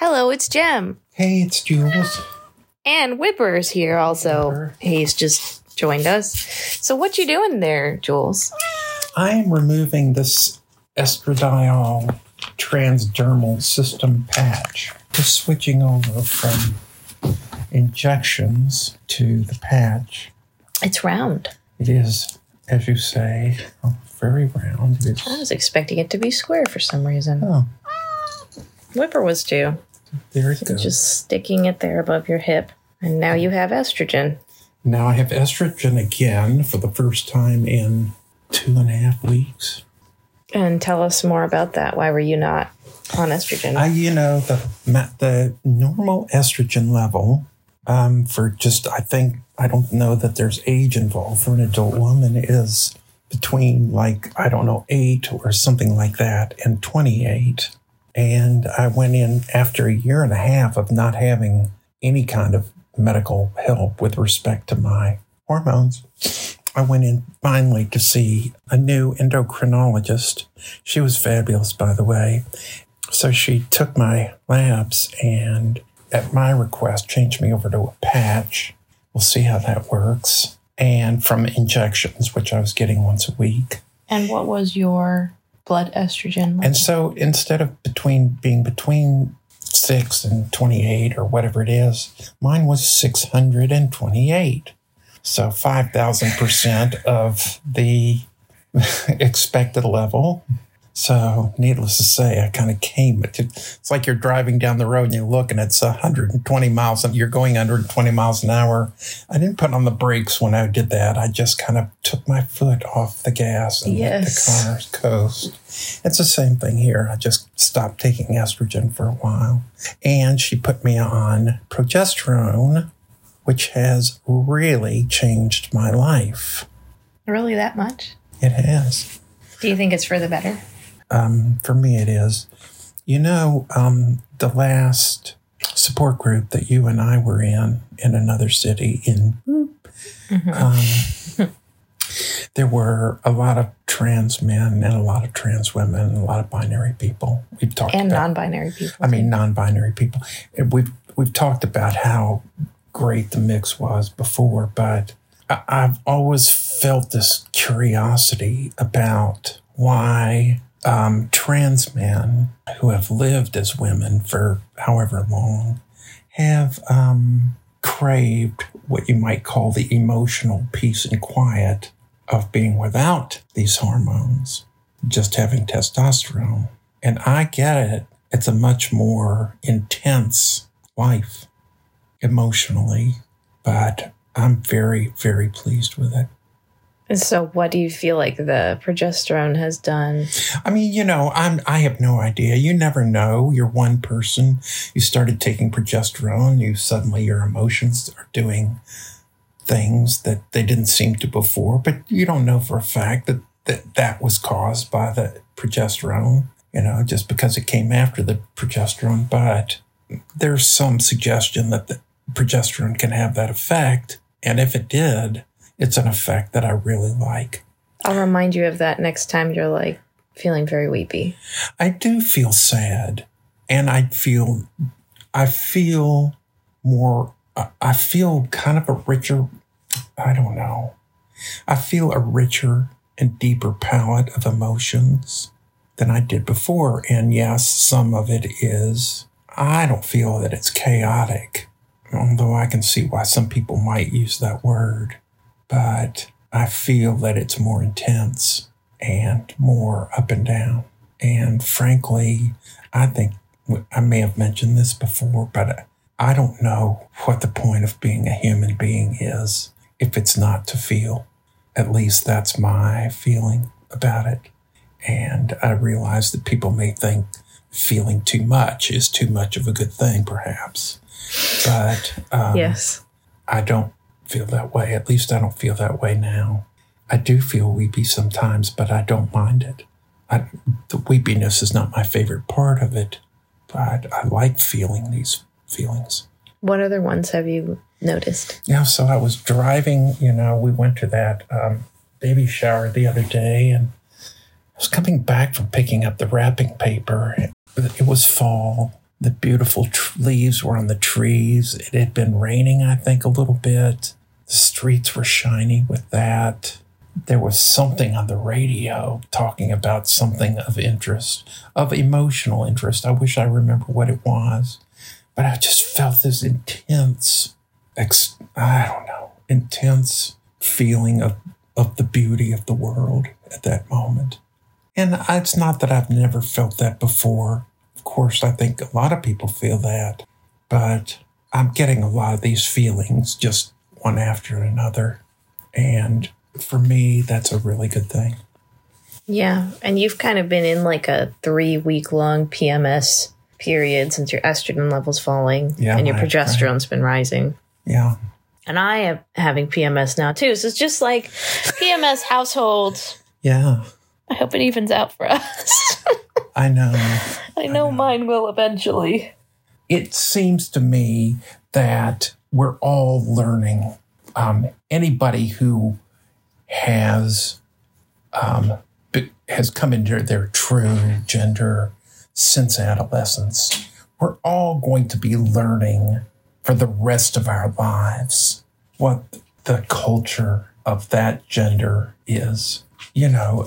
Hello, it's Jem. Hey, it's Jules. And Whipper's here also. Whipper. He's just joined us. So what you doing there, Jules? I am removing this estradiol transdermal system patch. Just switching over from injections to the patch. It's round. It is, as you say, very round. I was expecting it to be square for some reason. Oh, Whipper was too. there it goes. Just sticking it there above your hip. And now you have estrogen. Now I have estrogen again for the first time in 2.5 weeks. And tell us more about that. Why were you not on estrogen? The normal estrogen level for just, I don't know that there's age involved for an adult woman is between 8 or something like that and 28. And I went in after 1.5 years of not having any kind of medical help with respect to my hormones. I went in finally to see a new endocrinologist. She was fabulous, by the way. So she took my labs and, at my request, changed me over to a patch. We'll see how that works. And from injections, which I was getting once a week. And what was your blood estrogen level? And so instead of being between 6 and 28 or whatever it is, mine was 628. So 5,000% of the expected level. So needless to say, I kind of came. It's like you're driving down the road and you look and it's 120 miles and you're going 120 miles an hour. I didn't put on the brakes when I did that. I just kind of took my foot off the gas and let the car coast. It's the same thing here. I just stopped taking estrogen for a while. And she put me on progesterone, which has really changed my life. Really that much? It has. Do you think it's for the better? For me, it is. The last support group that you and I were in another city there were a lot of trans men and a lot of trans women and a lot of binary people. We've talked and about non-binary people. Non-binary people. And we've talked about how great the mix was before, but I've always felt this curiosity about why trans men who have lived as women for however long have craved what you might call the emotional peace and quiet of being without these hormones, just having testosterone. And I get it. It's a much more intense life emotionally, but I'm very, very pleased with it. And so what do you feel like the progesterone has done? I have no idea. You never know. You're one person. You started taking progesterone. Suddenly your emotions are doing things that they didn't seem to before, but you don't know for a fact that was caused by the progesterone, just because it came after the progesterone. But there's some suggestion that the progesterone can have that effect. And if it did, it's an effect that I really like. I'll remind you of that next time you're feeling very weepy. I do feel sad. And I feel kind of a richer, I don't know. I feel a richer and deeper palette of emotions than I did before. And yes, some of it is, I don't feel that it's chaotic, although I can see why some people might use that word. But I feel that it's more intense and more up and down. And frankly, I think I may have mentioned this before, but I don't know what the point of being a human being is if it's not to feel. At least that's my feeling about it. And I realize that people may think feeling too much is too much of a good thing, perhaps. But yes, I don't feel that way. At least I don't feel that way now. I do feel weepy sometimes, but I don't mind it. The weepiness is not my favorite part of it, but I like feeling these feelings. What other ones have you noticed? Yeah, so I was driving, we went to that baby shower the other day, and I was coming back from picking up the wrapping paper. It was fall. The beautiful leaves were on the trees. It had been raining, I think, a little bit. The streets were shiny with that. There was something on the radio talking about something of interest, of emotional interest. I wish I remember what it was. But I just felt this intense, intense feeling of the beauty of the world at that moment. And it's not that I've never felt that before. Of course, I think a lot of people feel that. But I'm getting a lot of these feelings just one after another. And for me, that's a really good thing. Yeah. And you've kind of been in like a 3-week-long PMS period since your estrogen level's falling and your progesterone's been rising. Yeah. And I am having PMS now too. So it's just like PMS household. Yeah. I hope it evens out for us. I know. I know mine will eventually. It seems to me that we're all learning. Anybody who has come into their true gender since adolescence, we're all going to be learning for the rest of our lives what the culture of that gender is. You know,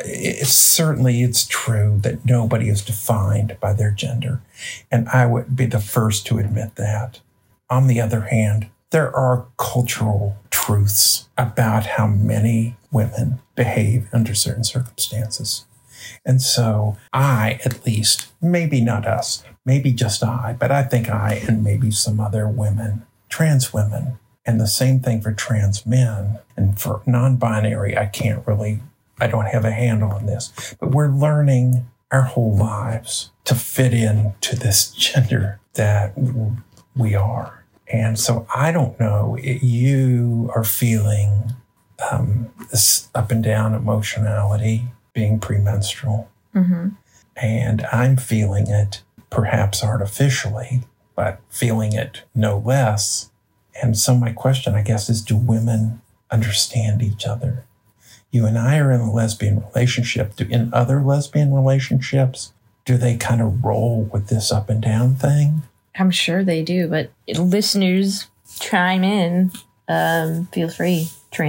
it's true that nobody is defined by their gender, and I would be the first to admit that. On the other hand, there are cultural truths about how many women behave under certain circumstances. And so I, at least, maybe not us, maybe just I, but I think I and maybe some other women, trans women, and the same thing for trans men. And for non-binary, I don't have a handle on this, but we're learning our whole lives to fit into this gender that we are. And so I don't know, you are feeling this up and down emotionality, being premenstrual. Mm-hmm. And I'm feeling it perhaps artificially, but feeling it no less. And so my question, I guess, is do women understand each other? You and I are in a lesbian relationship. In other lesbian relationships, do they kind of roll with this up and down thing? I'm sure they do, but listeners, chime in. Feel free.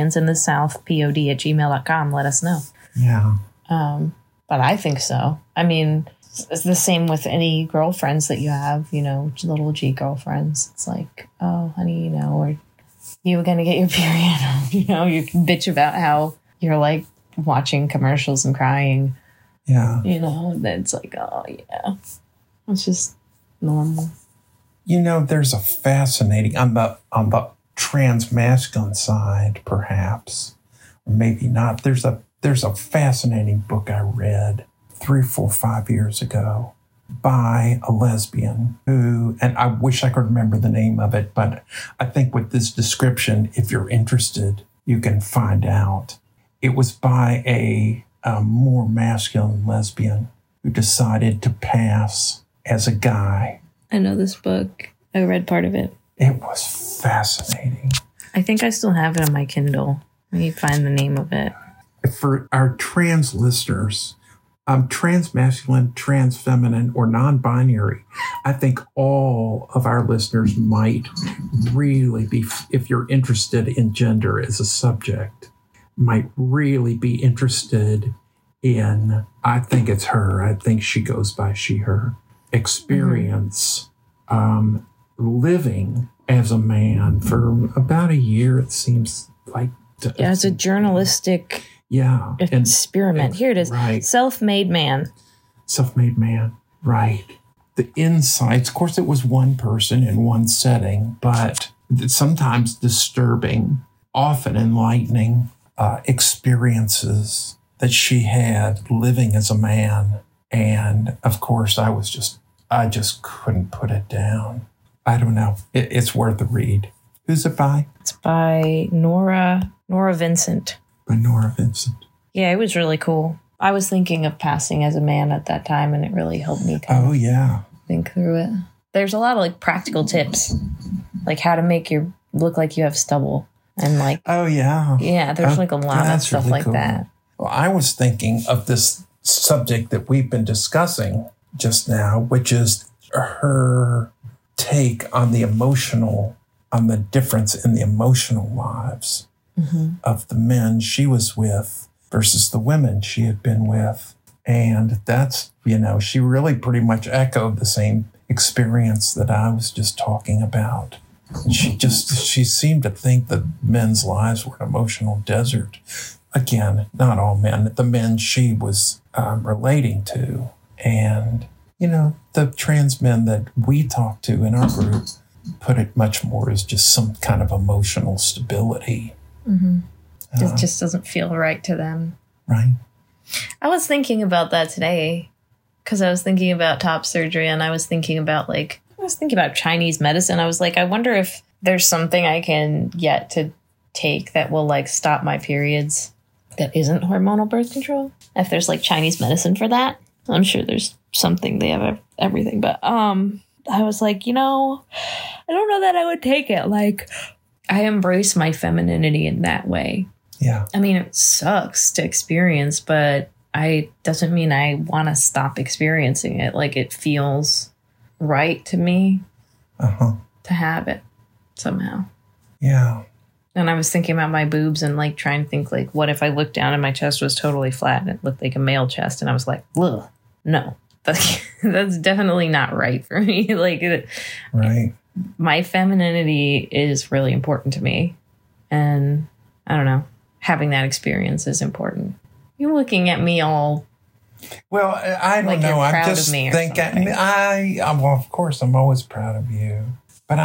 transinthesouthpod@gmail.com. Let us know. Yeah. But I think so. I mean, it's the same with any girlfriends that you have, little G girlfriends. It's like, oh, honey, or you were going to get your period. You can bitch about how you're like watching commercials and crying. Yeah. It's like, oh, yeah. It's just normal. There's a fascinating, on the transmasculine side, perhaps, or maybe not, there's a fascinating book I read 3, 4, 5 years ago by a lesbian who, and I wish I could remember the name of it, but I think with this description, if you're interested, you can find out. It was by a more masculine lesbian who decided to pass as a guy. I know this book. I read part of it. It was fascinating. I think I still have it on my Kindle. Let me find the name of it. For our trans listeners, transmasculine, transfeminine, or non-binary, I think all of our listeners might really be, if you're interested in gender as a subject, might really be interested in, I think it's her, I think she goes by she, her, experience living as a man for about a year, it seems like. It's a journalistic experiment. Here it is. Right. Self-made man. Self-made man. Right. The insights, of course, it was one person in one setting, but sometimes disturbing, often enlightening experiences that she had living as a man. And of course, I just couldn't put it down. I don't know. It's worth a read. Who's it by? It's by Nora Vincent. By Nora Vincent. Yeah, it was really cool. I was thinking of passing as a man at that time, and it really helped me kind of think through it. There's a lot of practical tips, like how to make you look like you have stubble, and yeah, there's a lot of stuff really cool. That. Well, I was thinking of this subject that we've been discussing just now, which is her take on the difference in the emotional lives of the men she was with versus the women she had been with. And that's, she really pretty much echoed the same experience that I was just talking about. And she seemed to think that men's lives were an emotional desert. Again, not all men, the men she was relating to. And, the trans men that we talked to in our group put it much more as just some kind of emotional stability. It just doesn't feel right to them. Right. I was thinking about that today because I was thinking about top surgery, and I was thinking about Chinese medicine. I was like, I wonder if there's something I can get to take that will stop my periods that isn't hormonal birth control. If there's Chinese medicine for that, I'm sure there's something. They have everything. But I was like, I don't know that I would take it. I embrace my femininity in that way. Yeah. I mean, it sucks to experience, but doesn't mean I want to stop experiencing it. It feels right to me to have it somehow. Yeah. And I was thinking about my boobs and trying to think what if I looked down and my chest was totally flat and it looked like a male chest, and I was like, ugh, no, that's definitely not right for me. Right. My femininity is really important to me, and I don't know, having that experience is important. You're looking at me all. Well, I don't know. I'm just thinking. Well, of course, I'm always proud of you, but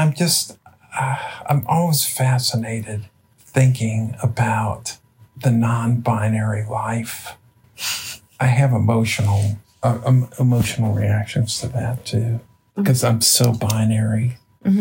I'm always fascinated thinking about the non-binary life. I have emotional reactions to that too, because I'm so binary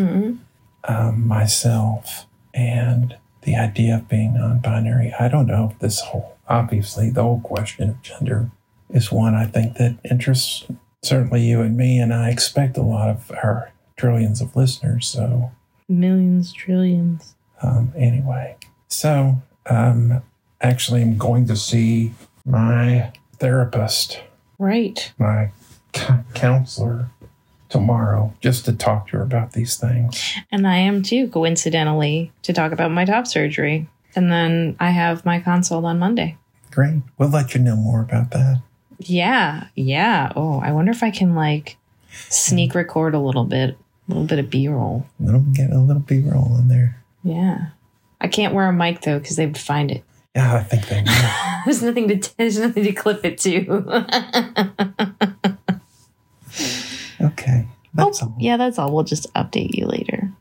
myself, and the idea of being non-binary. I don't know if obviously the whole question of gender is one I think that interests certainly you and me, and I expect a lot of our trillions of listeners. So millions, trillions. Anyway, so actually I'm going to see my therapist, right, my counselor, tomorrow, just to talk to her about these things. And I am too, coincidentally, to talk about my top surgery. And then I have my consult on Monday. Great. We'll let you know more about that. Yeah. Oh, I wonder if I can sneak record a little bit of B-roll. Get a little B-roll in there. Yeah. I can't wear a mic though, because they would find it. Yeah, I think they will. There's nothing to clip it to. Okay. That's all. Yeah, that's all. We'll just update you later.